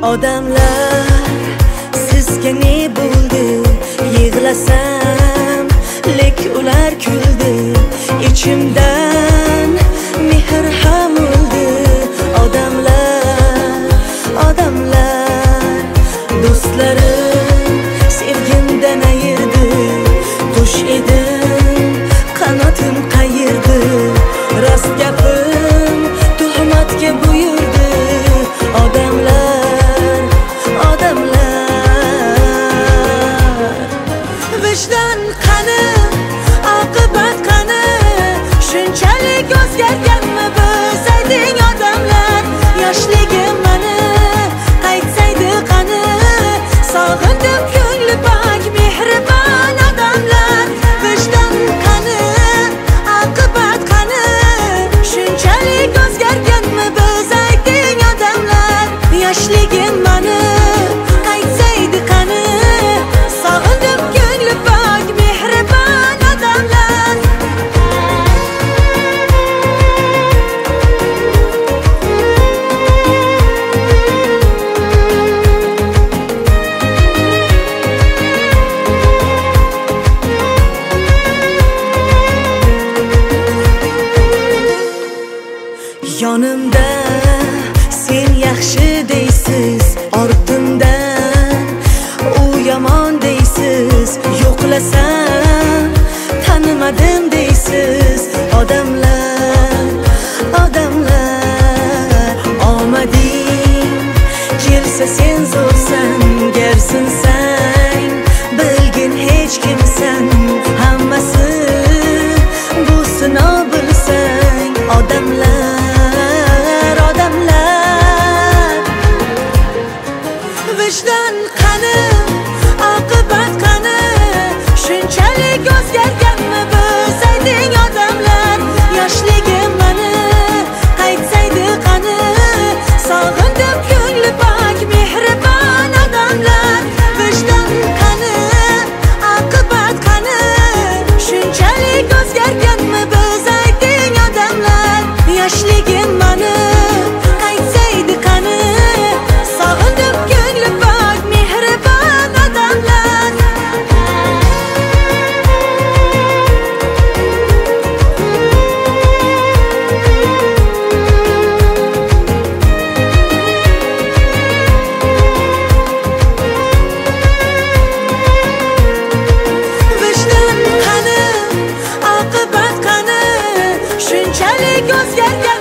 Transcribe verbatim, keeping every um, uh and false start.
Odamlar sizga ne bo'ldi? Yig'lasam lek ular kuldi. Ichimdan mehr ham o'ldi. Odamlar, odamlar do'stlarim sevgimdan ayirdi. Qush edim, qanotim qayirdi. Rost gapim tuhmatga buyurdi. Odamlar, odamlar vijdon qani, oqibat qani? Shunchalik o'zgarganmi biz? Ayting odamlar, yoshligim mani qaytsaydi qani? Sog'indim ko'ngli pok mehribon odamlar. Vijdon qani, oqibat qani? Shunchalik o'zgarganmi biz? Ayting odamlar, yoshligim mani qaytsaydi qani? Sog'indim ko'ngli pok mehribon odamlar. Yonimda sen yaxshi deysiz, ortimdan u yomon deysiz. Yo'qlasam tanimadim deysiz. Odamlar, odamlar omading kelsa sen zo'rsan, gar sinsang bilgin hech kimsan. Hammasi bu sinov bilsang. Odamlar, odamlar vijdon qani, oqibat qani? Shunchalik o'zgarganmi biz? Ayting odamlar, yoshligim mani qaytsaydi qani? Sog'indim ko'ngli pok mehribon odamlar. Vijdon qani, oqibat qani? Shunchalik o'zgarganmi biz? Ayting odamlar, yoshligim mani qaytsaydi qani? Sog'indim ko'ngli pok mehribon odamlar. Vijdon qani, oqibat qani? Shunchalik o'zgargan